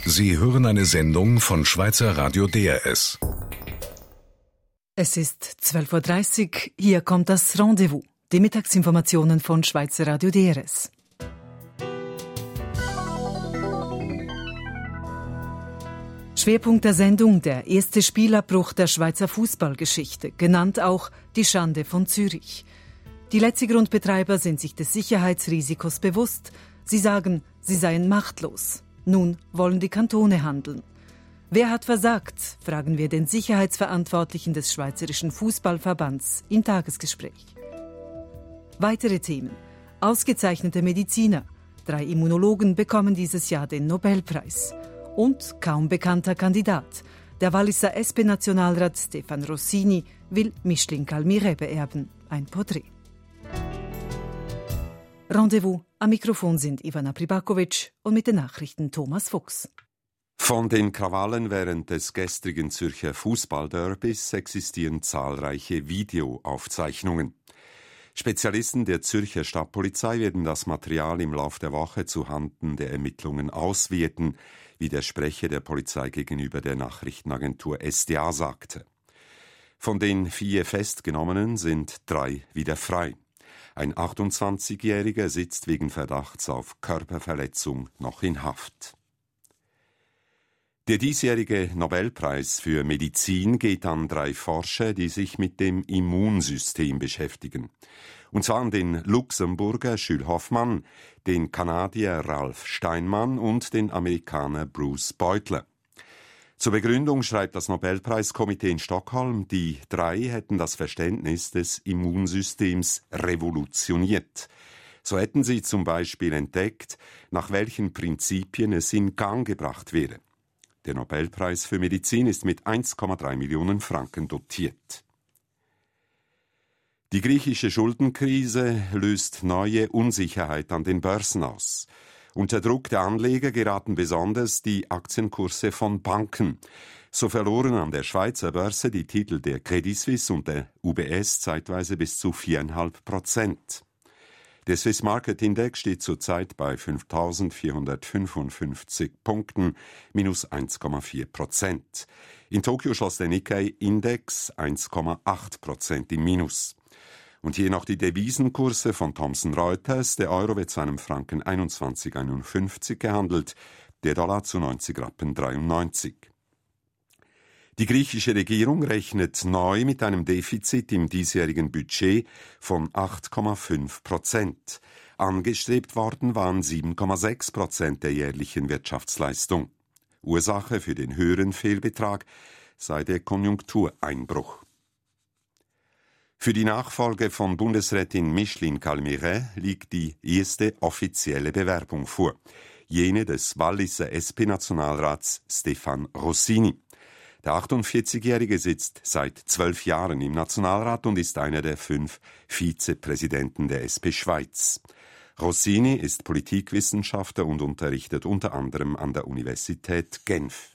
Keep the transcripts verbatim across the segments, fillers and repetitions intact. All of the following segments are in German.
Sie hören eine Sendung von Schweizer Radio D R S. Es ist zwölf Uhr dreißig, hier kommt das Rendezvous, die Mittagsinformationen von Schweizer Radio D R S. Schwerpunkt der Sendung, der erste Spielabbruch der Schweizer Fußballgeschichte, genannt auch die Schande von Zürich. Die Letzigrund-Betreiber sind sich des Sicherheitsrisikos bewusst. Sie sagen, sie seien machtlos. Nun wollen die Kantone handeln. Wer hat versagt, fragen wir den Sicherheitsverantwortlichen des Schweizerischen Fußballverbands im Tagesgespräch. Weitere Themen. Ausgezeichnete Mediziner. Drei Immunologen bekommen dieses Jahr den Nobelpreis. Und kaum bekannter Kandidat. Der Walliser S P-Nationalrat Stefan Rossini will Micheline Calmire beerben. Ein Porträt. Rendezvous. Am Mikrofon sind Ivana Pribakovic und mit den Nachrichten Thomas Fuchs. Von den Krawallen während des gestrigen Zürcher Fußballderbys existieren zahlreiche Videoaufzeichnungen. Spezialisten der Zürcher Stadtpolizei werden das Material im Lauf der Woche zuhanden der Ermittlungen auswerten, wie der Sprecher der Polizei gegenüber der Nachrichtenagentur S D A sagte. Von den vier Festgenommenen sind drei wieder frei. Ein achtundzwanzigjähriger sitzt wegen Verdachts auf Körperverletzung noch in Haft. Der diesjährige Nobelpreis für Medizin geht an drei Forscher, die sich mit dem Immunsystem beschäftigen. Und zwar an den Luxemburger Jules Hoffmann, den Kanadier Ralph Steinmann und den Amerikaner Bruce Beutler. Zur Begründung schreibt das Nobelpreiskomitee in Stockholm, die drei hätten das Verständnis des Immunsystems revolutioniert. So hätten sie zum Beispiel entdeckt, nach welchen Prinzipien es in Gang gebracht wäre. Der Nobelpreis für Medizin ist mit eins Komma drei Millionen Franken dotiert. Die griechische Schuldenkrise löst neue Unsicherheit an den Börsen aus. Unter Druck der Anleger geraten besonders die Aktienkurse von Banken. So verloren an der Schweizer Börse die Titel der Credit Suisse und der U B S zeitweise bis zu vier Komma fünf Prozent. Der Swiss Market Index steht zurzeit bei fünftausendvierhundertfünfundfünfzig Punkten, minus eins Komma vier Prozent. In Tokio schloss der Nikkei-Index eins Komma acht Prozent im Minus. Und hier noch die Devisenkurse von Thomson Reuters. Der Euro wird zu einem Franken einundzwanzig Komma einundfünfzig gehandelt, der Dollar zu neunzig Rappen dreiundneunzig. Die griechische Regierung rechnet neu mit einem Defizit im diesjährigen Budget von acht Komma fünf Prozent. Angestrebt worden waren sieben Komma sechs Prozent der jährlichen Wirtschaftsleistung. Ursache für den höheren Fehlbetrag sei der Konjunktureinbruch. Für die Nachfolge von Bundesrätin Micheline Calmire liegt die erste offizielle Bewerbung vor. Jene des Walliser S P-Nationalrats Stefan Rossini. Der achtundvierzigjährige sitzt seit zwölf Jahren im Nationalrat und ist einer der fünf Vizepräsidenten der S P Schweiz. Rossini ist Politikwissenschaftler und unterrichtet unter anderem an der Universität Genf.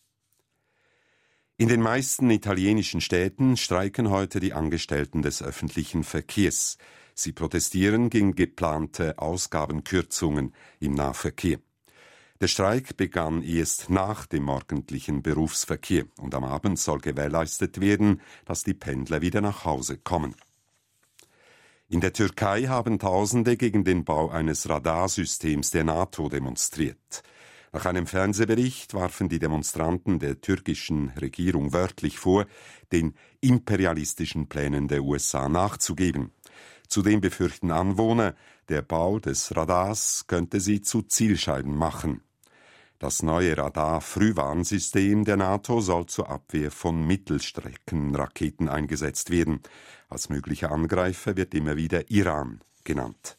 In den meisten italienischen Städten streiken heute die Angestellten des öffentlichen Verkehrs. Sie protestieren gegen geplante Ausgabenkürzungen im Nahverkehr. Der Streik begann erst nach dem morgendlichen Berufsverkehr und am Abend soll gewährleistet werden, dass die Pendler wieder nach Hause kommen. In der Türkei haben Tausende gegen den Bau eines Radarsystems der NATO demonstriert. Nach einem Fernsehbericht warfen die Demonstranten der türkischen Regierung wörtlich vor, den imperialistischen Plänen der U S A nachzugeben. Zudem befürchten Anwohner, der Bau des Radars könnte sie zu Zielscheiben machen. Das neue Radar-Frühwarnsystem der NATO soll zur Abwehr von Mittelstreckenraketen eingesetzt werden. Als möglicher Angreifer wird immer wieder Iran genannt.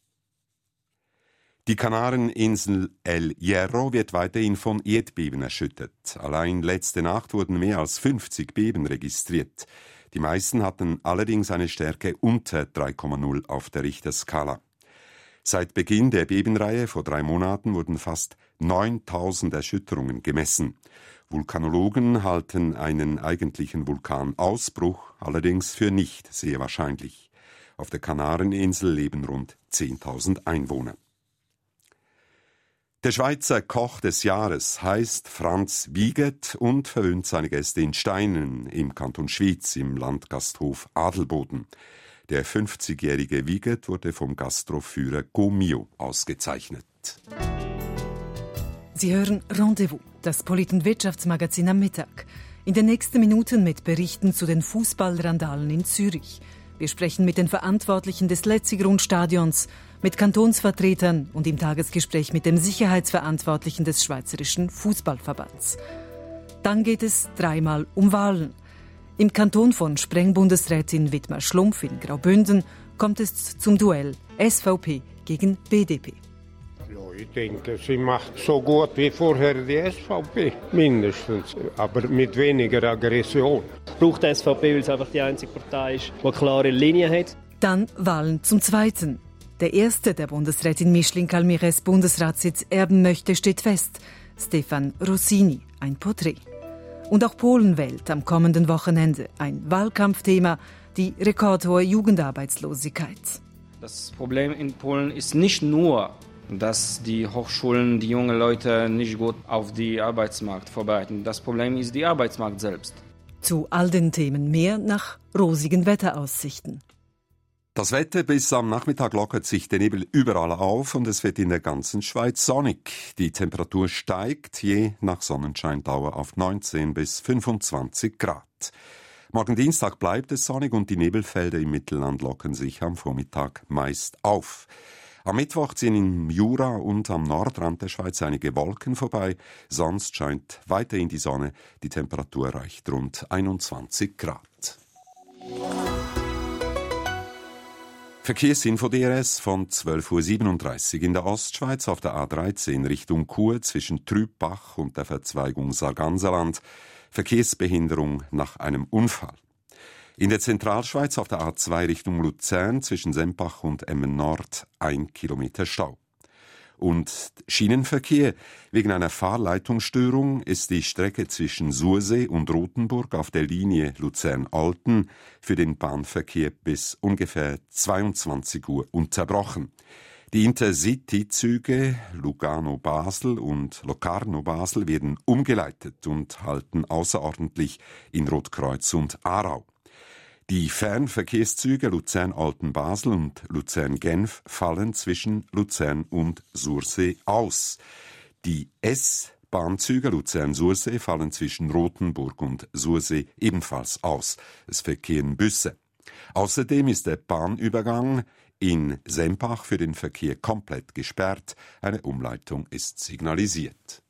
Die Kanareninsel El Hierro wird weiterhin von Erdbeben erschüttert. Allein letzte Nacht wurden mehr als fünfzig Beben registriert. Die meisten hatten allerdings eine Stärke unter drei Komma null auf der Richterskala. Seit Beginn der Bebenreihe vor drei Monaten wurden fast neuntausend Erschütterungen gemessen. Vulkanologen halten einen eigentlichen Vulkanausbruch allerdings für nicht sehr wahrscheinlich. Auf der Kanareninsel leben rund zehntausend Einwohner. Der Schweizer Koch des Jahres heißt Franz Wiegert und verwöhnt seine Gäste in Steinen im Kanton Schwyz im Landgasthof Adelboden. Der fünfzigjährige Wiegert wurde vom Gastroführer Gomio ausgezeichnet. Sie hören Rendezvous, das Polit- und Wirtschaftsmagazin am Mittag. In den nächsten Minuten mit Berichten zu den Fußballrandalen in Zürich. Wir sprechen mit den Verantwortlichen des Letzigrund-Stadions, mit Kantonsvertretern und im Tagesgespräch mit dem Sicherheitsverantwortlichen des Schweizerischen Fußballverbands. Dann geht es dreimal um Wahlen. Im Kanton von Sprengbundesrätin Wittmar Schlumpf in Graubünden kommt es zum Duell S V P gegen B D P. Ja, ich denke, sie macht so gut wie vorher die S V P, mindestens, aber mit weniger Aggression. Braucht die S V P, weil es einfach die einzige Partei ist, die eine klare Linie hat. Dann Wahlen zum Zweiten. Der erste, der Bundesrätin Micheline Calmires Bundesratssitz erben möchte, steht fest. Stefan Rossini, ein Porträt. Und auch Polen wählt am kommenden Wochenende. Ein Wahlkampfthema, die rekordhohe Jugendarbeitslosigkeit. Das Problem in Polen ist nicht nur, dass die Hochschulen die jungen Leute nicht gut auf den Arbeitsmarkt vorbereiten. Das Problem ist der Arbeitsmarkt selbst. Zu all den Themen mehr nach rosigen Wetteraussichten. Das Wetter bis am Nachmittag lockert sich der Nebel überall auf und es wird in der ganzen Schweiz sonnig. Die Temperatur steigt je nach Sonnenscheindauer auf neunzehn bis fünfundzwanzig Grad. Morgen Dienstag bleibt es sonnig und die Nebelfelder im Mittelland lockern sich am Vormittag meist auf. Am Mittwoch ziehen im Jura und am Nordrand der Schweiz einige Wolken vorbei, sonst scheint weiterhin die Sonne. Die Temperatur erreicht rund einundzwanzig Grad. Verkehrsinfo D R S von zwölf Uhr siebenunddreißig in der Ostschweiz auf der A dreizehn Richtung Chur zwischen Trübbach und der Verzweigung Sarganserland. Verkehrsbehinderung nach einem Unfall. In der Zentralschweiz auf der A zwei Richtung Luzern zwischen Sempach und Emmen Nord ein Kilometer Stau. Und Schienenverkehr. Wegen einer Fahrleitungsstörung ist die Strecke zwischen Sursee und Rothenburg auf der Linie Luzern-Olten für den Bahnverkehr bis ungefähr zweiundzwanzig Uhr unterbrochen. Die Intercity-Züge Lugano-Basel und Locarno-Basel werden umgeleitet und halten außerordentlich in Rotkreuz und Aarau. Die Fernverkehrszüge Luzern-Olten-Basel und Luzern-Genf fallen zwischen Luzern und Sursee aus. Die S-Bahnzüge Luzern-Sursee fallen zwischen Rothenburg und Sursee ebenfalls aus. Es verkehren Busse. Außerdem ist der Bahnübergang in Sempach für den Verkehr komplett gesperrt. Eine Umleitung ist signalisiert.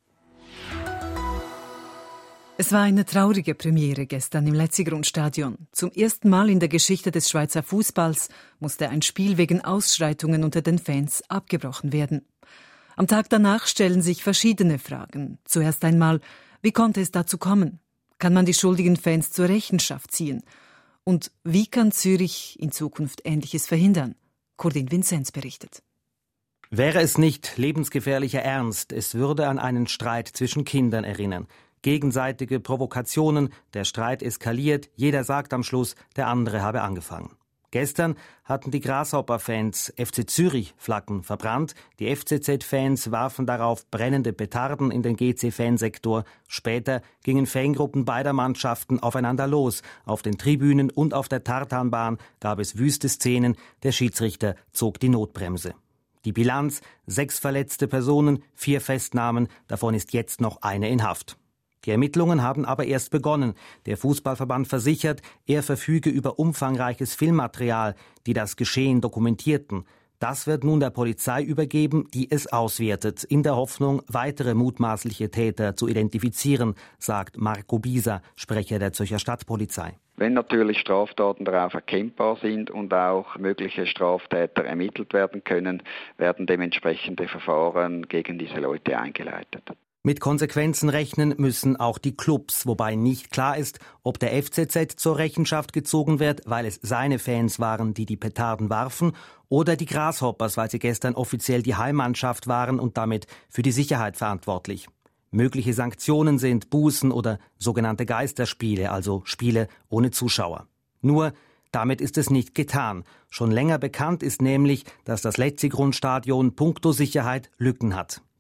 Es war eine traurige Premiere gestern im Letzigrund-Stadion. Zum ersten Mal in der Geschichte des Schweizer Fußballs musste ein Spiel wegen Ausschreitungen unter den Fans abgebrochen werden. Am Tag danach stellen sich verschiedene Fragen. Zuerst einmal, wie konnte es dazu kommen? Kann man die schuldigen Fans zur Rechenschaft ziehen? Und wie kann Zürich in Zukunft Ähnliches verhindern? Kurdin Vinzenz berichtet. Wäre es nicht lebensgefährlicher Ernst, es würde an einen Streit zwischen Kindern erinnern. Gegenseitige Provokationen, der Streit eskaliert, jeder sagt am Schluss, der andere habe angefangen. Gestern hatten die Grasshopper-Fans F C Zürich-Flaggen verbrannt, die F C Z-Fans warfen darauf brennende Petarden in den G C-Fansektor. Später gingen Fangruppen beider Mannschaften aufeinander los. Auf den Tribünen und auf der Tartanbahn gab es wüste Szenen, der Schiedsrichter zog die Notbremse. Die Bilanz: sechs verletzte Personen, vier Festnahmen, davon ist jetzt noch eine in Haft. Die Ermittlungen haben aber erst begonnen. Der Fußballverband versichert, er verfüge über umfangreiches Filmmaterial, die das Geschehen dokumentierten. Das wird nun der Polizei übergeben, die es auswertet, in der Hoffnung, weitere mutmaßliche Täter zu identifizieren, sagt Marco Bisa, Sprecher der Zürcher Stadtpolizei. Wenn natürlich Straftaten darauf erkennbar sind und auch mögliche Straftäter ermittelt werden können, werden dementsprechende Verfahren gegen diese Leute eingeleitet. Mit Konsequenzen rechnen müssen auch die Clubs, wobei nicht klar ist, ob der F C Z zur Rechenschaft gezogen wird, weil es seine Fans waren, die die Petarden warfen, oder die Grasshoppers, weil sie gestern offiziell die Heimmannschaft waren und damit für die Sicherheit verantwortlich. Mögliche Sanktionen sind Bußen oder sogenannte Geisterspiele, also Spiele ohne Zuschauer. Nur, damit ist es nicht getan. Schon länger bekannt ist nämlich, dass das Letzigrund-Stadion puncto Sicherheit Lücken hat.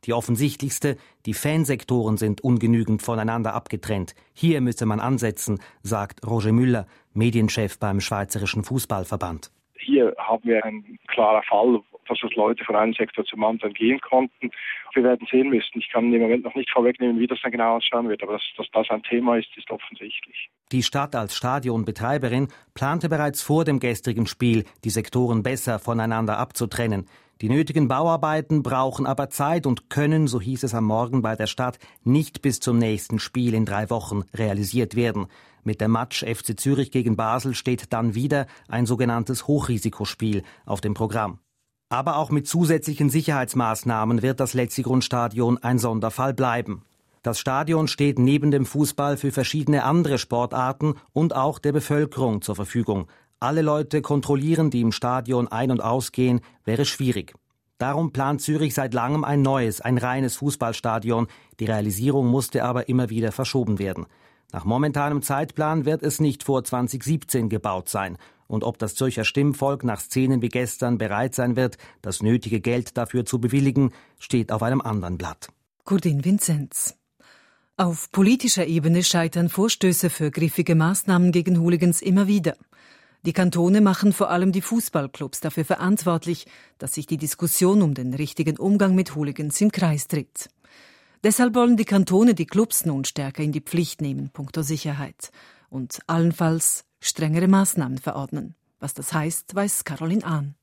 Die offensichtlichste, die Fansektoren sind ungenügend voneinander abgetrennt. Hier müsse man ansetzen, sagt Roger Müller, Medienchef beim Schweizerischen Fußballverband. Hier haben wir einen klaren Fall, dass es Leute von einem Sektor zum anderen gehen konnten. Wir werden sehen müssen. Ich kann im Moment noch nicht vorwegnehmen, wie das dann genau ausschauen wird, aber dass, dass das ein Thema ist, ist offensichtlich. Die Stadt als Stadionbetreiberin plante bereits vor dem gestrigen Spiel, die Sektoren besser voneinander abzutrennen. Die nötigen Bauarbeiten brauchen aber Zeit und können, so hieß es am Morgen bei der Stadt, nicht bis zum nächsten Spiel in drei Wochen realisiert werden. Mit dem Match F C Zürich gegen Basel steht dann wieder ein sogenanntes Hochrisikospiel auf dem Programm. Aber auch mit zusätzlichen Sicherheitsmaßnahmen wird das Letzigrund-Stadion ein Sonderfall bleiben. Das Stadion steht neben dem Fußball für verschiedene andere Sportarten und auch der Bevölkerung zur Verfügung. Alle Leute kontrollieren, die im Stadion ein- und ausgehen, wäre schwierig. Darum plant Zürich seit langem ein neues, ein reines Fußballstadion. Die Realisierung musste aber immer wieder verschoben werden. Nach momentanem Zeitplan wird es nicht vor zwanzig siebzehn gebaut sein. Und ob das Zürcher Stimmvolk nach Szenen wie gestern bereit sein wird, das nötige Geld dafür zu bewilligen, steht auf einem anderen Blatt. Gurdin Vinzenz. Auf politischer Ebene scheitern Vorstöße für griffige Maßnahmen gegen Hooligans immer wieder. Die Kantone machen vor allem die Fußballclubs dafür verantwortlich, dass sich die Diskussion um den richtigen Umgang mit Hooligans im Kreis dreht. Deshalb wollen die Kantone die Clubs nun stärker in die Pflicht nehmen, punkto Sicherheit, und allenfalls strengere Maßnahmen verordnen. Was das heißt, weiß Caroline Ahn.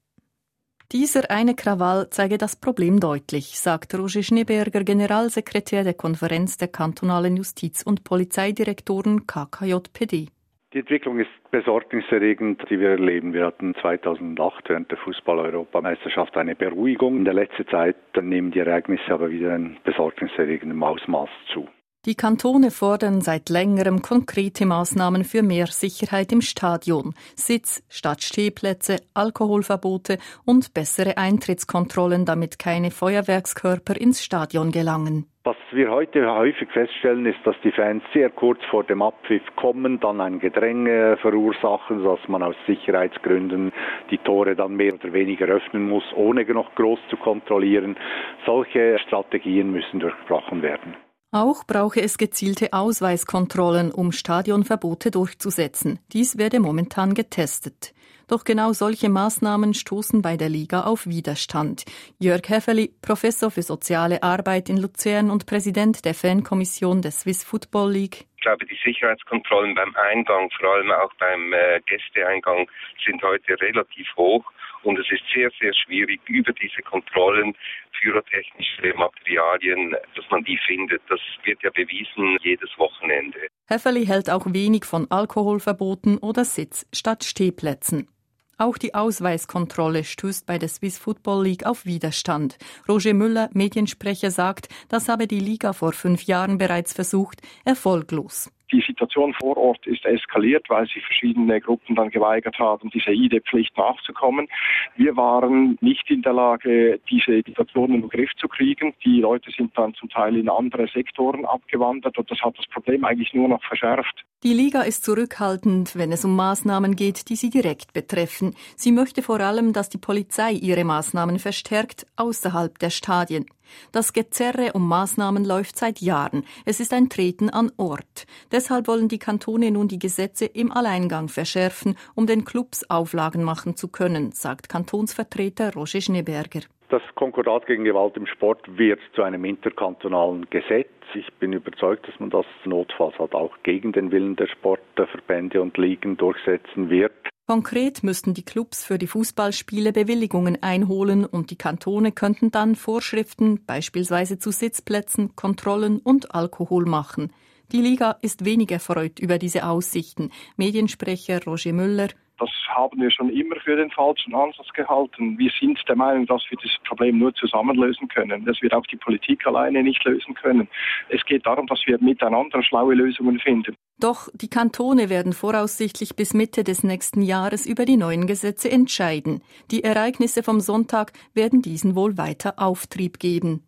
Dieser eine Krawall zeige das Problem deutlich, sagt Roger Schneeberger, Generalsekretär der Konferenz der kantonalen Justiz- und Polizeidirektoren K K J P D. Die Entwicklung ist besorgniserregend, die wir erleben. Wir hatten zweitausendacht während der Fußball-Europameisterschaft eine Beruhigung. In der letzten Zeit nehmen die Ereignisse aber wieder in besorgniserregendem Ausmaß zu. Die Kantone fordern seit längerem konkrete Maßnahmen für mehr Sicherheit im Stadion. Sitz- statt Stehplätze, Alkoholverbote und bessere Eintrittskontrollen, damit keine Feuerwerkskörper ins Stadion gelangen. Was wir heute häufig feststellen, ist, dass die Fans sehr kurz vor dem Abpfiff kommen, dann ein Gedränge verursachen, sodass man aus Sicherheitsgründen die Tore dann mehr oder weniger öffnen muss, ohne noch groß zu kontrollieren. Solche Strategien müssen durchbrochen werden. Auch brauche es gezielte Ausweiskontrollen, um Stadionverbote durchzusetzen. Dies werde momentan getestet. Doch genau solche Maßnahmen stoßen bei der Liga auf Widerstand. Jörg Häferli, Professor für Soziale Arbeit in Luzern und Präsident der Fankommission der Swiss Football League. Ich glaube, die Sicherheitskontrollen beim Eingang, vor allem auch beim äh, Gästeeingang, sind heute relativ hoch. Und es ist sehr, sehr schwierig, über diese Kontrollen pyrotechnische Materialien, dass man die findet. Das wird ja bewiesen jedes Wochenende. Häferli hält auch wenig von Alkoholverboten oder Sitz- statt Stehplätzen. Auch die Ausweiskontrolle stößt bei der Swiss Football League auf Widerstand. Roger Müller, Mediensprecher, sagt, das habe die Liga vor fünf Jahren bereits versucht, erfolglos. Die Situation vor Ort ist eskaliert, weil sich verschiedene Gruppen dann geweigert haben, dieser I D Pflicht nachzukommen. Wir waren nicht in der Lage, diese Situation in den Griff zu kriegen. Die Leute sind dann zum Teil in andere Sektoren abgewandert und das hat das Problem eigentlich nur noch verschärft. Die Liga ist zurückhaltend, wenn es um Maßnahmen geht, die sie direkt betreffen. Sie möchte vor allem, dass die Polizei ihre Maßnahmen verstärkt außerhalb der Stadien. Das Gezerre um Maßnahmen läuft seit Jahren. Es ist ein Treten an Ort. Deshalb wollen die Kantone nun die Gesetze im Alleingang verschärfen, um den Clubs Auflagen machen zu können, sagt Kantonsvertreter Roger Schneeberger. Das Konkordat gegen Gewalt im Sport wird zu einem interkantonalen Gesetz. Ich bin überzeugt, dass man das notfalls halt auch gegen den Willen der Sportverbände und Ligen durchsetzen wird. Konkret müssten die Clubs für die Fußballspiele Bewilligungen einholen und die Kantone könnten dann Vorschriften, beispielsweise zu Sitzplätzen, Kontrollen und Alkohol machen. Die Liga ist wenig erfreut über diese Aussichten. Mediensprecher Roger Müller: Das haben wir schon immer für den falschen Ansatz gehalten. Wir sind der Meinung, dass wir das Problem nur zusammen lösen können. Das wird auch die Politik alleine nicht lösen können. Es geht darum, dass wir miteinander schlaue Lösungen finden. Doch die Kantone werden voraussichtlich bis Mitte des nächsten Jahres über die neuen Gesetze entscheiden. Die Ereignisse vom Sonntag werden diesen wohl weiter Auftrieb geben.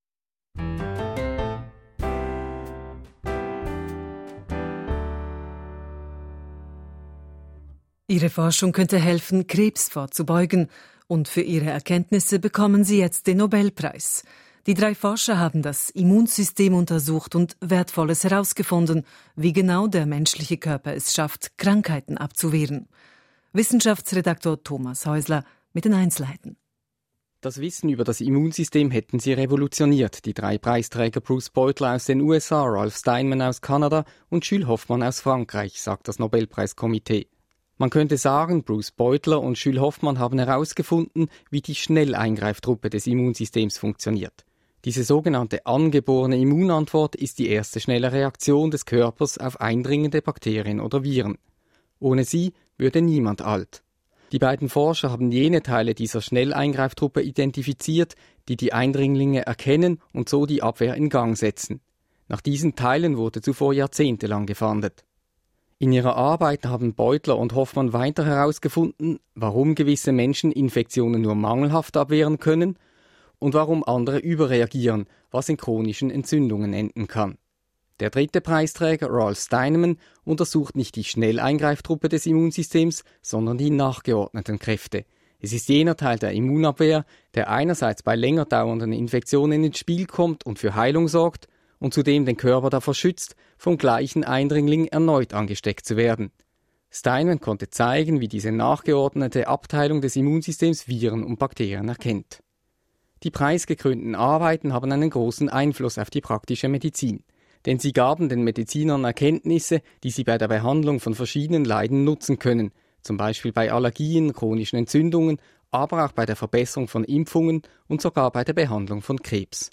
Ihre Forschung könnte helfen, Krebs vorzubeugen. Und für ihre Erkenntnisse bekommen Sie jetzt den Nobelpreis. Die drei Forscher haben das Immunsystem untersucht und Wertvolles herausgefunden, wie genau der menschliche Körper es schafft, Krankheiten abzuwehren. Wissenschaftsredaktor Thomas Häusler mit den Einzelheiten. Das Wissen über das Immunsystem hätten sie revolutioniert, die drei Preisträger Bruce Beutler aus den U S A, Ralph Steinman aus Kanada und Jules Hoffmann aus Frankreich, sagt das Nobelpreiskomitee. Man könnte sagen, Bruce Beutler und Jules Hoffmann haben herausgefunden, wie die Schnelleingreiftruppe des Immunsystems funktioniert. Diese sogenannte angeborene Immunantwort ist die erste schnelle Reaktion des Körpers auf eindringende Bakterien oder Viren. Ohne sie würde niemand alt. Die beiden Forscher haben jene Teile dieser Schnelleingreiftruppe identifiziert, die die Eindringlinge erkennen und so die Abwehr in Gang setzen. Nach diesen Teilen wurde zuvor jahrzehntelang gefahndet. In ihrer Arbeit haben Beutler und Hoffmann weiter herausgefunden, warum gewisse Menschen Infektionen nur mangelhaft abwehren können und warum andere überreagieren, was in chronischen Entzündungen enden kann. Der dritte Preisträger, Ralph Steinman, untersucht nicht die Schnelleingreiftruppe des Immunsystems, sondern die nachgeordneten Kräfte. Es ist jener Teil der Immunabwehr, der einerseits bei länger dauernden Infektionen ins Spiel kommt und für Heilung sorgt und zudem den Körper davor schützt, vom gleichen Eindringling erneut angesteckt zu werden. Steinman konnte zeigen, wie diese nachgeordnete Abteilung des Immunsystems Viren und Bakterien erkennt. Die preisgekrönten Arbeiten haben einen großen Einfluss auf die praktische Medizin, denn sie gaben den Medizinern Erkenntnisse, die sie bei der Behandlung von verschiedenen Leiden nutzen können, zum Beispiel bei Allergien, chronischen Entzündungen, aber auch bei der Verbesserung von Impfungen und sogar bei der Behandlung von Krebs.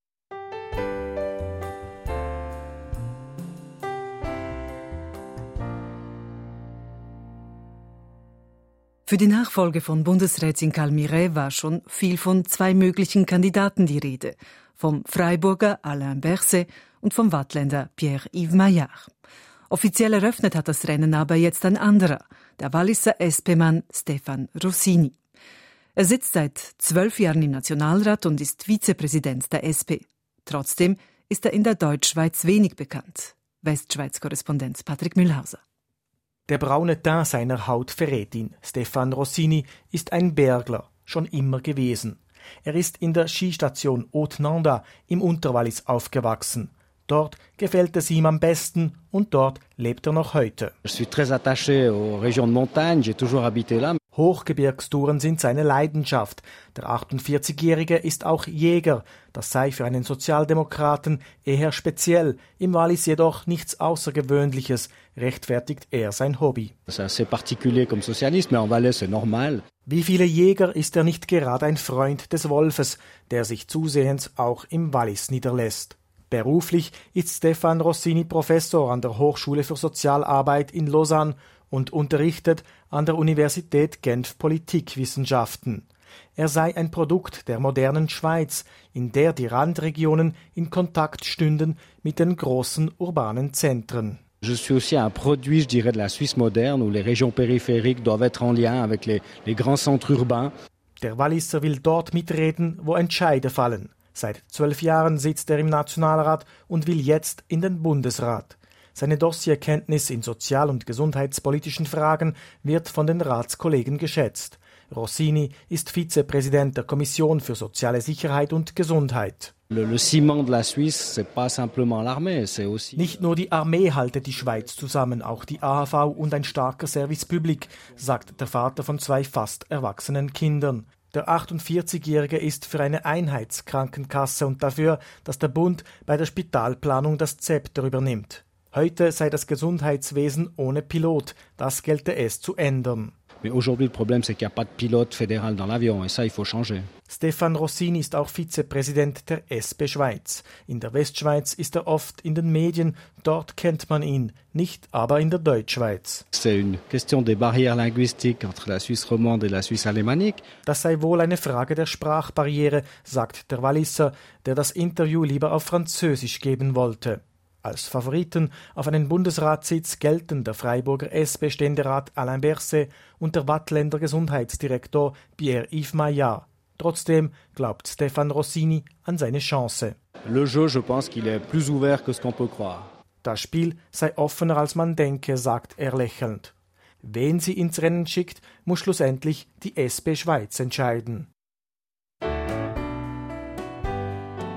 Für die Nachfolge von Bundesrätin Karl Miret war schon viel von zwei möglichen Kandidaten die Rede, vom Freiburger Alain Berset und vom Waadtländer Pierre-Yves Maillard. Offiziell eröffnet hat das Rennen aber jetzt ein anderer, der Walliser S P-Mann Stefan Rossini. Er sitzt seit zwölf Jahren im Nationalrat und ist Vizepräsident der S P. Trotzdem ist er in der Deutschschweiz wenig bekannt. Westschweiz-Korrespondent Patrick Mühlhauser. Der braune Teint seiner Haut verrät ihn. Stefan Rossini ist ein Bergler, schon immer gewesen. Er ist in der Skistation Haute-Nanda im Unterwallis aufgewachsen. Dort gefällt es ihm am besten und dort lebt er noch heute. Je suis très attaché aux régions de montagne, j'ai toujours habité là. Hochgebirgstouren sind seine Leidenschaft. Der achtundvierzigjährige ist auch Jäger. Das sei für einen Sozialdemokraten eher speziell. Im Wallis jedoch nichts Außergewöhnliches, rechtfertigt er sein Hobby. C'est assez particulier comme socialiste, mais en Valais c'est normal. Wie viele Jäger ist er nicht gerade ein Freund des Wolfes, der sich zusehends auch im Wallis niederlässt. Beruflich ist Stefan Rossini Professor an der Hochschule für Sozialarbeit in Lausanne und unterrichtet an der Universität Genf Politikwissenschaften. Er sei ein Produkt der modernen Schweiz, in der die Randregionen in Kontakt stünden mit den großen urbanen Zentren. Je suis aussi un produit, je dirais, de la Suisse moderne, où les régions périphériques doivent être en lien avec les, les grands centres urbains. Der Walliser will dort mitreden, wo Entscheide fallen. Seit zwölf Jahren sitzt er im Nationalrat und will jetzt in den Bundesrat. Seine Dossierkenntnis in sozial- und gesundheitspolitischen Fragen wird von den Ratskollegen geschätzt. Rossini ist Vizepräsident der Kommission für soziale Sicherheit und Gesundheit. Le, le ciment de la Suisse, c'est pas simplement l'armée, c'est aussi... Nicht nur die Armee halte die Schweiz zusammen, auch die A H V und ein starker Service Public, sagt der Vater von zwei fast erwachsenen Kindern. Der achtundvierzigjährige ist für eine Einheitskrankenkasse und dafür, dass der Bund bei der Spitalplanung das Zepter übernimmt. Heute sei das Gesundheitswesen ohne Pilot, das gelte es zu ändern. Mais aujourd'hui le problème c'est qu'il n'y a pas de pilote fédéral dans l'avion et ça il faut changer. Stefan Rossini ist auch Vizepräsident der S P Schweiz. In der Westschweiz ist er oft in den Medien, dort kennt man ihn, nicht aber in der Deutschschweiz. C'est une question des barrières linguistiques entre la Suisse romande et la Suisse alémanique. Das sei wohl eine Frage der Sprachbarriere, sagt der Walliser, der das Interview lieber auf Französisch geben wollte. Als Favoriten auf einen Bundesratssitz gelten der Freiburger S P-Ständerat Alain Berset und der Waadtländer Gesundheitsdirektor Pierre-Yves Maillard. Trotzdem glaubt Stefan Rossini an seine Chance. Le jeu, je pense qu'il est plus ouvert que ce qu'on peut croire. Das Spiel sei offener als man denke, sagt er lächelnd. Wen sie ins Rennen schickt, muss schlussendlich die S P Schweiz entscheiden.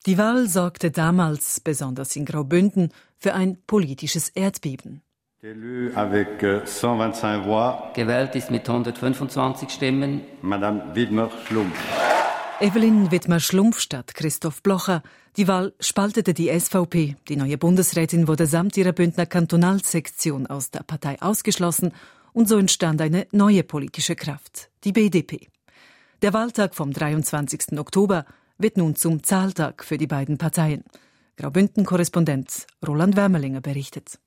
Die Wahl sorgte damals, besonders in Graubünden, für ein politisches Erdbeben. Gewählt ist mit hundertfünfundzwanzig Stimmen Madame Widmer-Schlumpf. Evelyn Widmer-Schlumpf statt Christoph Blocher. Die Wahl spaltete die S V P. Die neue Bundesrätin wurde samt ihrer Bündner Kantonalsektion aus der Partei ausgeschlossen und so entstand eine neue politische Kraft, die B D P. Der Wahltag vom dreiundzwanzigsten Oktober wird nun zum Zahltag für die beiden Parteien. Graubünden-Korrespondent Roland Wermelinger berichtet.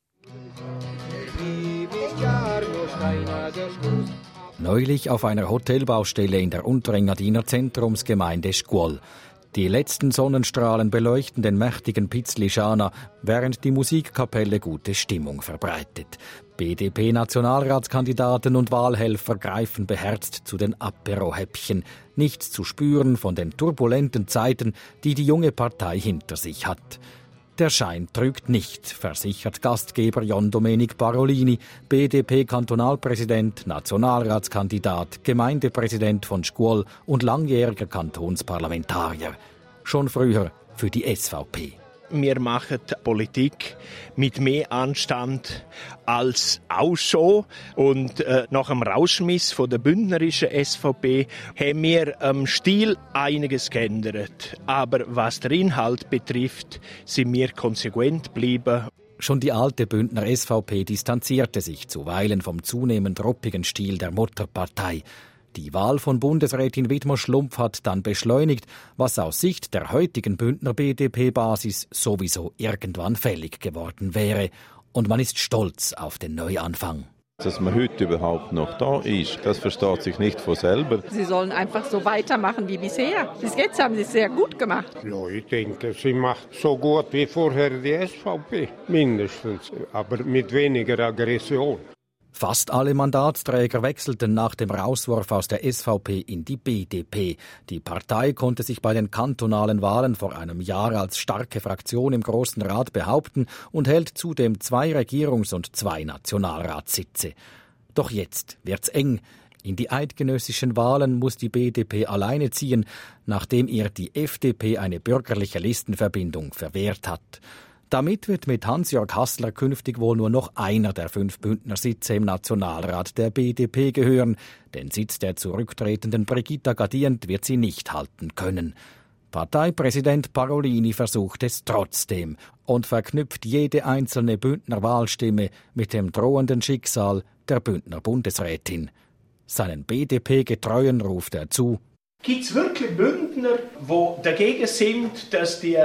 Neulich auf einer Hotelbaustelle in der Unterengadiner Zentrumsgemeinde Scuol. Die letzten Sonnenstrahlen beleuchten den mächtigen Pizzli Schana, während die Musikkapelle gute Stimmung verbreitet. B D P-Nationalratskandidaten und Wahlhelfer greifen beherzt zu den Apero-Häppchen. Nichts zu spüren von den turbulenten Zeiten, die die junge Partei hinter sich hat. Der Schein trügt nicht, versichert Gastgeber John Domenic Parolini, B D P-Kantonalpräsident, Nationalratskandidat, Gemeindepräsident von Scuol und langjähriger Kantonsparlamentarier. Schon früher für die S V P. Wir machen Politik mit mehr Anstand als auch schon. Und äh, nach dem Rauschmiss von der bündnerischen S V P haben wir am Stil einiges geändert. Aber was den Inhalt betrifft, sind wir konsequent geblieben. Schon die alte Bündner S V P distanzierte sich zuweilen vom zunehmend ruppigen Stil der Mutterpartei. Die Wahl von Bundesrätin Widmer-Schlumpf hat dann beschleunigt, was aus Sicht der heutigen Bündner B D P-Basis sowieso irgendwann fällig geworden wäre. Und man ist stolz auf den Neuanfang. Dass man heute überhaupt noch da ist, das versteht sich nicht von selber. Sie sollen einfach so weitermachen wie bisher. Bis jetzt haben sie es sehr gut gemacht. Ja, ich denke, sie macht so gut wie vorher die S V P, mindestens, aber mit weniger Aggression. Fast alle Mandatsträger wechselten nach dem Rauswurf aus der S V P in die B D P. Die Partei konnte sich bei den kantonalen Wahlen vor einem Jahr als starke Fraktion im Grossen Rat behaupten und hält zudem zwei Regierungs- und zwei Nationalratssitze. Doch jetzt wird's eng. In die eidgenössischen Wahlen muss die B D P alleine ziehen, nachdem ihr die F D P eine bürgerliche Listenverbindung verwehrt hat. Damit wird mit Hans-Jörg Hassler künftig wohl nur noch einer der fünf Bündner Sitze im Nationalrat der B D P gehören. Den Sitz der zurücktretenden Brigitta Gadient wird sie nicht halten können. Parteipräsident Parolini versucht es trotzdem und verknüpft jede einzelne Bündner Wahlstimme mit dem drohenden Schicksal der Bündner Bundesrätin. Seinen B D P-Getreuen ruft er zu: Gibt es wirklich Bündner, die dagegen sind, dass die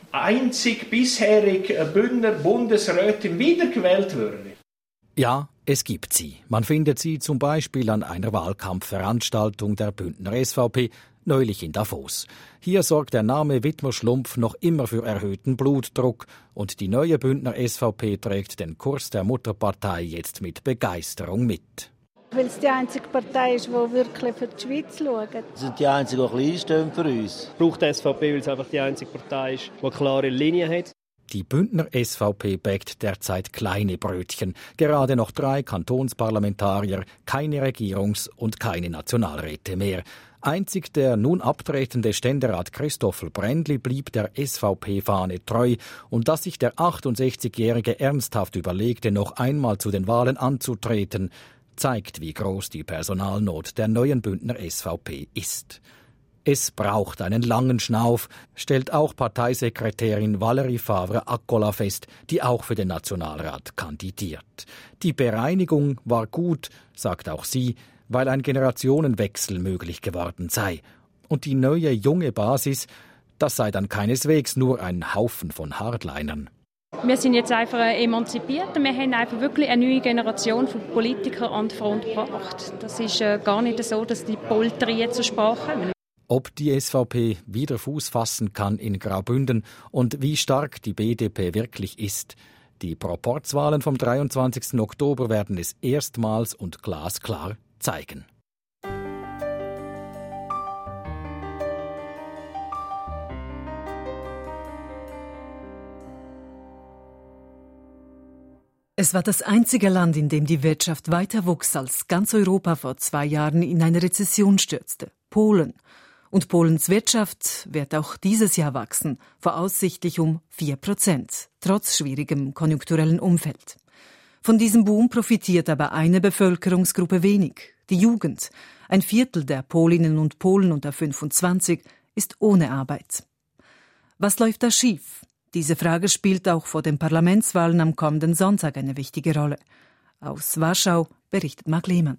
einzig bisherige Bündner Bundesrätin wiedergewählt würde? Ja, es gibt sie. Man findet sie zum Beispiel an einer Wahlkampfveranstaltung der Bündner S V P, neulich in Davos. Hier sorgt der Name Widmer-Schlumpf noch immer für erhöhten Blutdruck und die neue Bündner S V P trägt den Kurs der Mutterpartei jetzt mit Begeisterung mit. Weil es die einzige Partei ist, die wirklich für die Schweiz schaut. Sie sind die einzigen, die einstehen für uns. Braucht die S V P, weil es einfach die einzige Partei ist, die eine klare Linie hat. Die Bündner S V P bäckt derzeit kleine Brötchen. Gerade noch drei Kantonsparlamentarier, keine Regierungs- und keine Nationalräte mehr. Einzig der nun abtretende Ständerat Christoffel Brändli blieb der S V P-Fahne treu. Und dass sich der achtundsechzigjährige ernsthaft überlegte, noch einmal zu den Wahlen anzutreten, zeigt, wie groß die Personalnot der neuen Bündner S V P ist. Es braucht einen langen Schnauf, stellt auch Parteisekretärin Valerie Favre-Accola fest, die auch für den Nationalrat kandidiert. Die Bereinigung war gut, sagt auch sie, weil ein Generationenwechsel möglich geworden sei. Und die neue junge Basis, das sei dann keineswegs nur ein Haufen von Hardlinern. Wir sind jetzt einfach emanzipiert und wir haben einfach wirklich eine neue Generation von Politikern an die Front gebracht. Das ist äh, gar nicht so, dass die Polterien zur Sprache kommen. Ob die S V P wieder Fuß fassen kann in Graubünden und wie stark die B D P wirklich ist. Die Proporzwahlen vom dreiundzwanzigsten Oktober werden es erstmals und glasklar zeigen. Es war das einzige Land, in dem die Wirtschaft weiter wuchs als ganz Europa vor zwei Jahren in eine Rezession stürzte: Polen. Und Polens Wirtschaft wird auch dieses Jahr wachsen, voraussichtlich um vier Prozent, trotz schwierigem konjunkturellen Umfeld. Von diesem Boom profitiert aber eine Bevölkerungsgruppe wenig, die Jugend. Ein Viertel der Polinnen und Polen unter fünfundzwanzig ist ohne Arbeit. Was läuft da schief? Diese Frage spielt auch vor den Parlamentswahlen am kommenden Sonntag eine wichtige Rolle. Aus Warschau berichtet Mark Lehmann.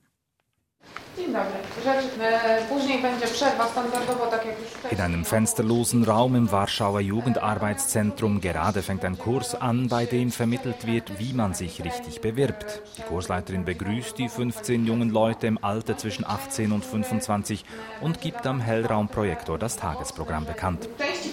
In einem fensterlosen Raum im Warschauer Jugendarbeitszentrum gerade fängt ein Kurs an, bei dem vermittelt wird, wie man sich richtig bewirbt. Die Kursleiterin begrüßt die fünfzehn jungen Leute im Alter zwischen achtzehn und fünfundzwanzig und gibt am Hellraumprojektor das Tagesprogramm bekannt.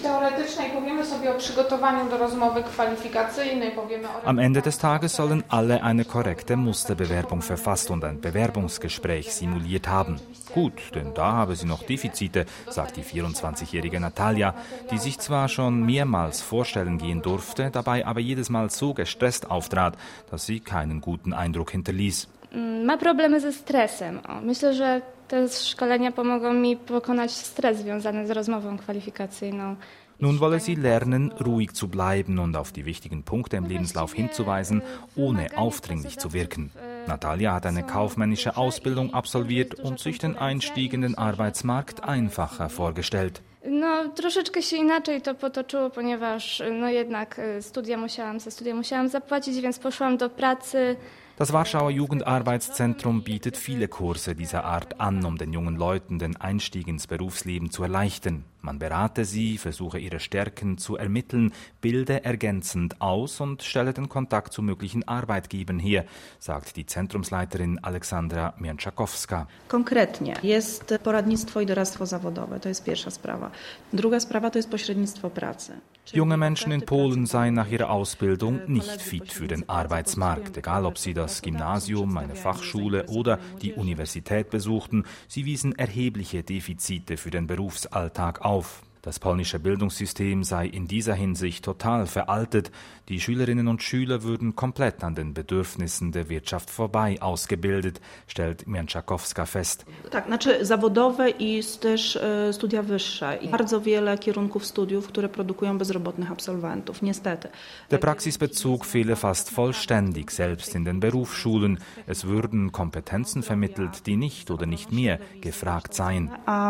Am Ende des Tages sollen alle eine korrekte Musterbewerbung verfasst und ein Bewerbungsgespräch simuliert haben. Gut, denn da habe sie noch Defizite, sagt die vierundzwanzigjährige Natalia, die sich zwar schon mehrmals vorstellen gehen durfte, dabei aber jedes Mal so gestresst auftrat, dass sie keinen guten Eindruck hinterließ. Ma problemy ze stresem. Myślę, że te szkolenia pomogą mi pokonać stres związany z rozmową kwalifikacyjną. Nun wolle sie lernen, ruhig zu bleiben und auf die wichtigen Punkte im Lebenslauf hinzuweisen, ohne aufdringlich zu wirken. Natalia hat eine kaufmännische Ausbildung absolviert und sich den Einstieg in den Arbeitsmarkt einfacher vorgestellt. No, troszeczkę się inaczej to potoczyło, ponieważ no jednak studia musiałam, za studia musiałam zapłacić, więc poszłam do pracy. Das Warschauer Jugendarbeitszentrum bietet viele Kurse dieser Art an, um den jungen Leuten den Einstieg ins Berufsleben zu erleichtern. Man berate sie, versuche ihre Stärken zu ermitteln, bilde ergänzend aus und stelle den Kontakt zu möglichen Arbeitgebern her, sagt die Zentrumsleiterin Aleksandra Mięczakowska. Konkretnie jest poradnictwo i doradztwo zawodowe, to jest pierwsza sprawa. Druga sprawa to jest pośrednictwo pracy. Junge Menschen in Polen seien nach ihrer Ausbildung nicht fit für den Arbeitsmarkt, egal ob sie das Gymnasium, eine Fachschule oder die Universität besuchten. Sie wiesen erhebliche Defizite für den Berufsalltag auf. Das polnische Bildungssystem sei in dieser Hinsicht total veraltet. Die Schülerinnen und Schüler würden komplett an den Bedürfnissen der Wirtschaft vorbei ausgebildet, stellt Mięczakowska fest. Tak, znaczy zawodowe i też studia wyższe. I bardzo wiele kierunków studiów, które produkują bezrobotnych absolwentów, niestety. Der Praxisbezug fehle fast vollständig, selbst in den Berufsschulen. Es würden Kompetenzen vermittelt, die nicht oder nicht mehr gefragt seien.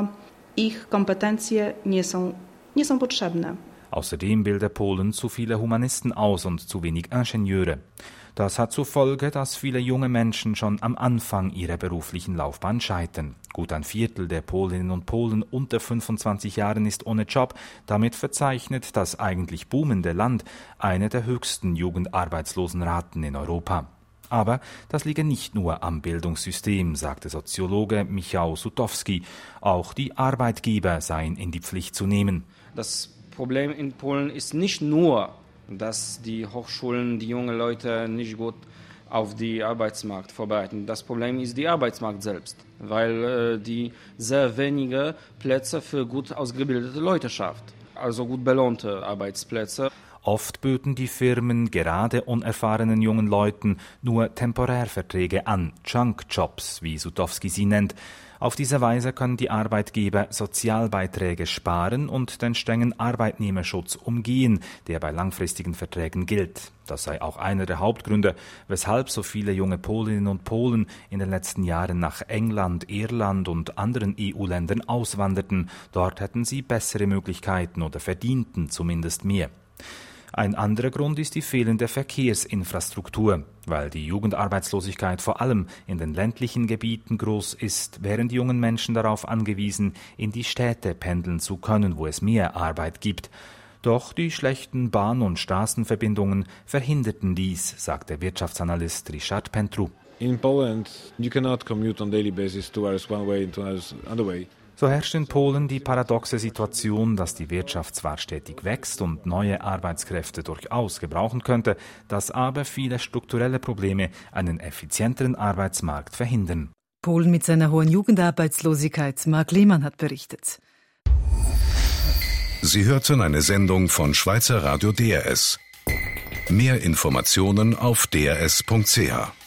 Ich Kompetencje nie są, nie są potrzebne. Außerdem bildet Polen zu viele Humanisten aus und zu wenig Ingenieure. Das hat zur Folge, dass viele junge Menschen schon am Anfang ihrer beruflichen Laufbahn scheitern. Gut ein Viertel der Polinnen und Polen unter fünfundzwanzig Jahren ist ohne Job. Damit verzeichnet das eigentlich boomende Land eine der höchsten Jugendarbeitslosenraten in Europa. Aber das liege nicht nur am Bildungssystem, sagte Soziologe Michał Sutowski. Auch die Arbeitgeber seien in die Pflicht zu nehmen. Das Problem in Polen ist nicht nur, dass die Hochschulen die jungen Leute nicht gut auf den Arbeitsmarkt vorbereiten. Das Problem ist der Arbeitsmarkt selbst, weil äh, die sehr wenige Plätze für gut ausgebildete Leute schafft, also gut belohnte Arbeitsplätze. Oft böten die Firmen gerade unerfahrenen jungen Leuten nur Temporärverträge an, Junk-Jobs, wie Sutowski sie nennt. Auf diese Weise können die Arbeitgeber Sozialbeiträge sparen und den strengen Arbeitnehmerschutz umgehen, der bei langfristigen Verträgen gilt. Das sei auch einer der Hauptgründe, weshalb so viele junge Polinnen und Polen in den letzten Jahren nach England, Irland und anderen E U-Ländern auswanderten. Dort hätten sie bessere Möglichkeiten oder verdienten zumindest mehr. Ein anderer Grund ist die fehlende Verkehrsinfrastruktur. Weil die Jugendarbeitslosigkeit vor allem in den ländlichen Gebieten groß ist, wären die jungen Menschen darauf angewiesen, in die Städte pendeln zu können, wo es mehr Arbeit gibt. Doch die schlechten Bahn- und Straßenverbindungen verhinderten dies, sagt der Wirtschaftsanalyst Richard Pentru. In Poland, you cannot commute on daily basis two hours one way and two hours other way. So herrscht in Polen die paradoxe Situation, dass die Wirtschaft zwar stetig wächst und neue Arbeitskräfte durchaus gebrauchen könnte, dass aber viele strukturelle Probleme einen effizienteren Arbeitsmarkt verhindern. Polen mit seiner hohen Jugendarbeitslosigkeit, Mark Lehmann hat berichtet. Sie hörten eine Sendung von Schweizer Radio D R S. Mehr Informationen auf d r s punkt c h.